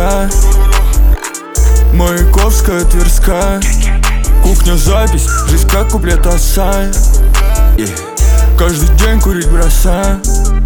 Воровская, Маяковская, Тверская. Кухня, запись, жизнь как куплет Асая. Каждый день курить бросаю.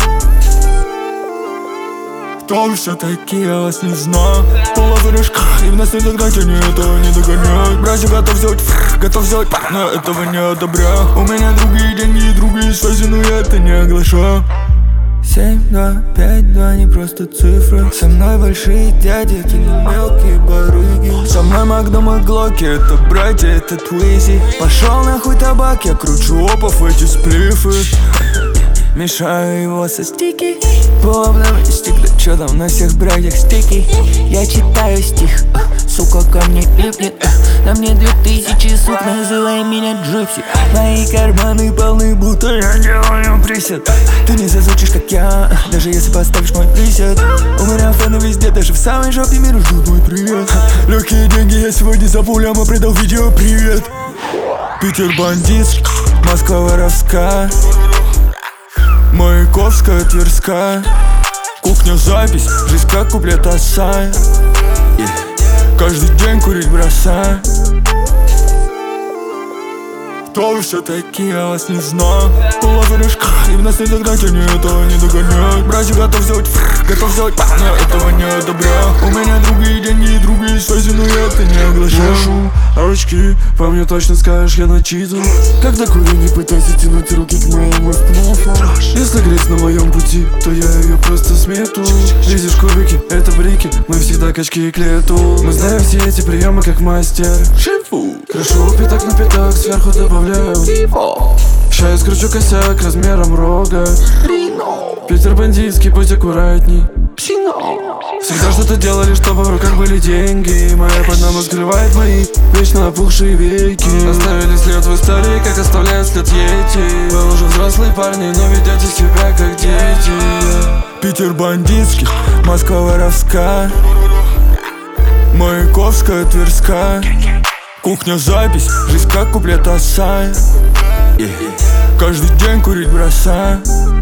Кто вы все такие, я вас не знаю. Половиночка, и в нас не догнать, они этого не догоняют. Братья, готов сделать, но этого не одобряю. У меня другие деньги и другие связи, но я это не оглашаю. 7, 2, 5, 2, не просто цифры. Со мной большие дяди, ты не мелкие барыги. Со мной Магдом и Глоки, это братья, это Твизи. Пошел нахуй табак, я кручу опов эти сплифы. Мешаю его со стики. По стик, да чё там на всех братьях стики. Я читаю стих, сука ко мне липнет. На мне 2000 сук, называй меня Джипси. Мои карманы полны, будто я делаю присед. Ты не зазвучишь, как я, даже если поставишь мой присед. У меня фэны везде, даже в самой жопе мира ждут мой привет. Легкие деньги, я сегодня за пуляма придал видео привет. Питер бандитский, Москва воровская, Маяковская, Тверская. Кухня, запись, жизнь как куплет Асая. Каждый день курить бросаю. Кто вы все такие, я вас не знаю. Половиночка, и в нас не догнать, они этого не догоняют. Братья, готов сделать, но этого не одобряю. У меня другие деньги и другие связи, но я это не оглашаю. Ручки, по мне точно скажешь, я начитан. Когда курю, не пытайся тянуть руки к моему спнуфу. Если грязь на моем пути, то я ее просто смету. Видишь кубики, это брики, мы всегда качки к лету. Мы знаем все эти приемы как мастер. Крашу пятак на пятак, сверху добавляю пиво. Ща я скручу косяк размером рога. Питер бандитский, будь аккуратней. Всегда что-то делали, чтобы в руках были деньги. Моя панама скрывает мои вечно опухшие веки. Оставили след в истории, как оставляют след йети. Вы уже взрослые парни, но ведете себя как дети. Питер бандитский, Москва воровская, Маяковская, Тверская. Кухня, запись, жизнь как куплет Асая. Каждый день курить бросаю.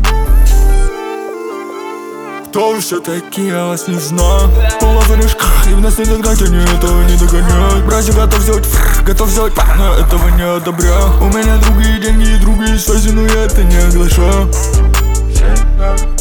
Кто вы все такие, я вас не знаю. Половиночка, и в нас не догнать, они этого не догоняют. Братья, готов сделать, но этого не одобряю. У меня другие деньги и другие связи, но я это не оглашаю.